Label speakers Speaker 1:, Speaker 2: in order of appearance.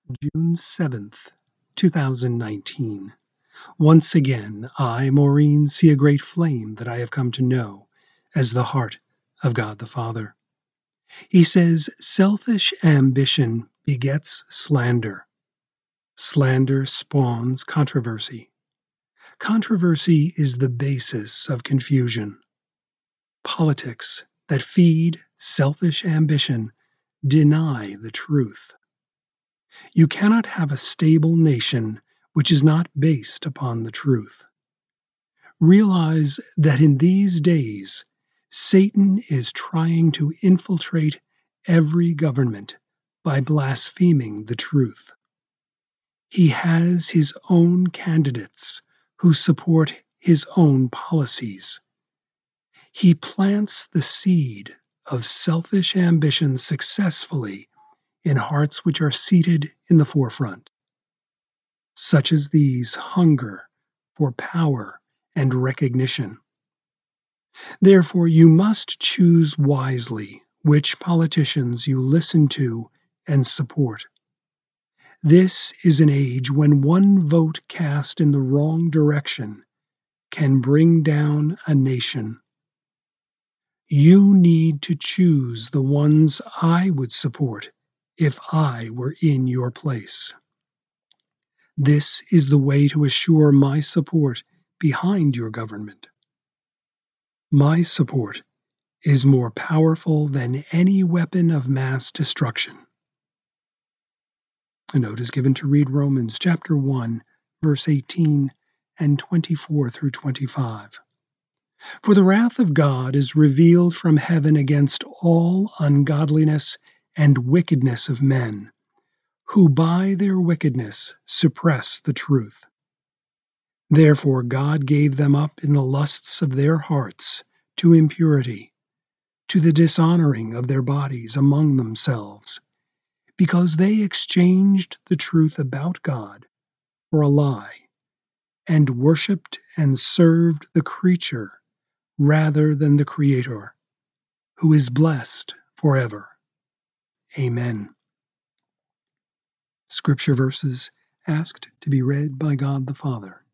Speaker 1: June 7th, 2019. Once again, I, Maureen, see a great flame that I have come to know as the heart of God the Father. He says, selfish ambition begets slander. Slander spawns controversy. Controversy is the basis of confusion. Politics that feed selfish ambition deny the truth. You cannot have a stable nation which is not based upon the truth. Realize that in these days, Satan is trying to infiltrate every government by blaspheming the truth. He has his own candidates who support his own policies. He plants the seed of selfish ambition successfully in hearts which are seated in the forefront. Such as these hunger for power and recognition. Therefore, you must choose wisely which politicians you listen to and support. This is an age when one vote cast in the wrong direction can bring down a nation. You need to choose the ones I would support if I were in your place. This is the way to assure my support behind your government. My support is more powerful than any weapon of mass destruction. A note is given to read Romans chapter 1, verse 18 and 24 through 25. For the wrath of God is revealed from heaven against all ungodliness and wickedness of men, who by their wickedness suppress the truth. Therefore God gave them up in the lusts of their hearts to impurity, to the dishonoring of their bodies among themselves, because they exchanged the truth about God for a lie, and worshipped and served the creature rather than the Creator, who is blessed forever. Amen. Scripture verses asked to be read by God the Father.